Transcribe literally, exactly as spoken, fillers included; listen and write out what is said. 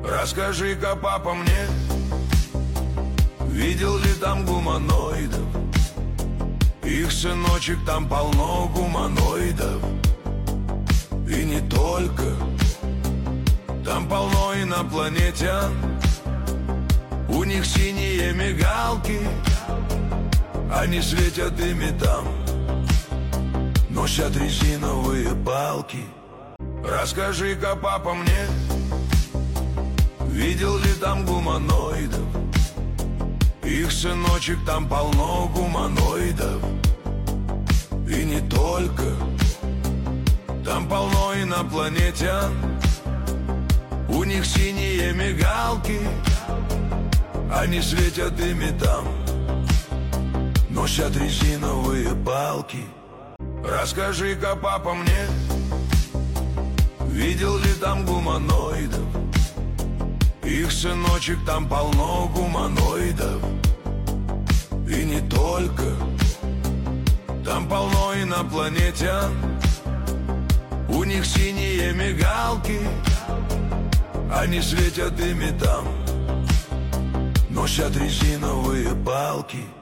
Расскажи-ка, папа, мне, видел ли там гуманоидов? Их, сыночек, там полно гуманоидов. И не только. Там полно инопланетян. У них синие мигалки. Они светят ими там, носят резиновые палки. Расскажи-ка, папа, мне, видел ли там гуманоидов? Их, сыночек, там полно гуманоидов. И не только. Там полно инопланетян. У них синие мигалки. Они светят ими там, носят резиновые палки. Расскажи-ка, папа, мне, видел ли там гуманоидов? Их, сыночек, там полно гуманоидов. И не только. Там полно инопланетян. У них синие мигалки. Они светят ими там, носят резиновые палки.